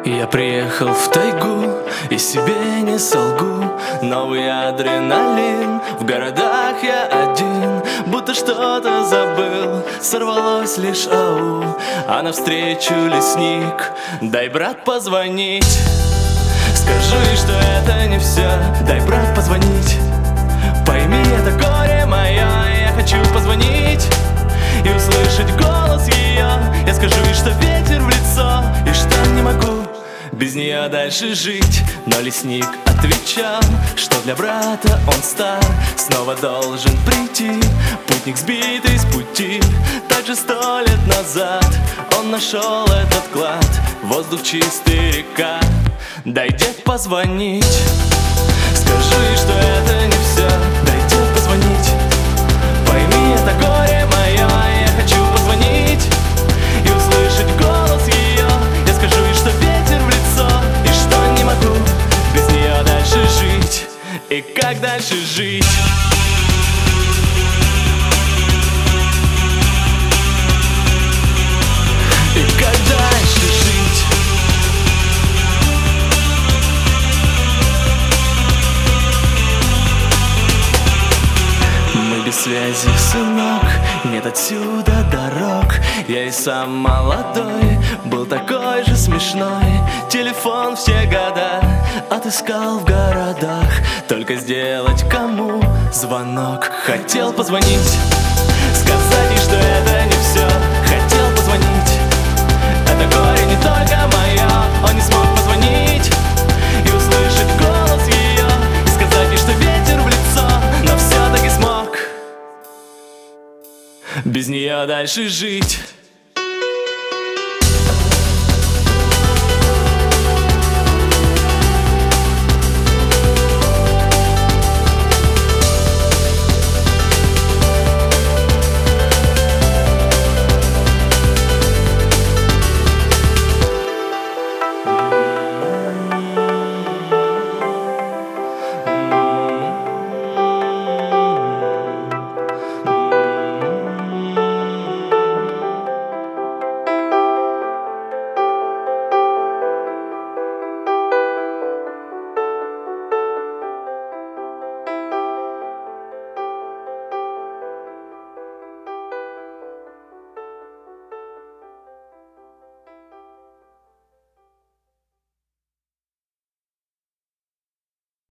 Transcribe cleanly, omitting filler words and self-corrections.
Я приехал в тайгу и себе не солгу. Новый адреналин, в городах я один. Будто что-то забыл, сорвалось лишь ау. А навстречу лесник, дай, брат, позвонить. Скажи, что это не все, дай, брат, позвонить. Пойми, это горе мое, я хочу позвонить и услышать голос ее. Я скажу ей, что ветер в лицо и что не могу без нее дальше жить. Но лесник отвечал, что для брата он стар, снова должен прийти. Путник, сбитый с пути, также 100 лет назад он нашел этот клад. Воздух чистый, река, дай, дед, позвонить. Скажи, что это не все, дай, дед, позвонить. Пойми, это горе мое, я хочу позвонить и услышать голос ее. Я скажу ей, что ветер в лицо и что не могу без нее дальше жить. И как дальше жить? И как дальше жить? Мы без связи, сынок, нет отсюда дорог. Я и сам молодой, был такой же смешной. Телефон все года отыскал в городах, только сделать кому звонок. Хотел позвонить, сказать ей, что это не все. Хотел позвонить, это горе не только мое. Он не смог позвонить и услышать голос ее, и сказать ей, что ветер в лицо, но все-таки смог без нее дальше жить.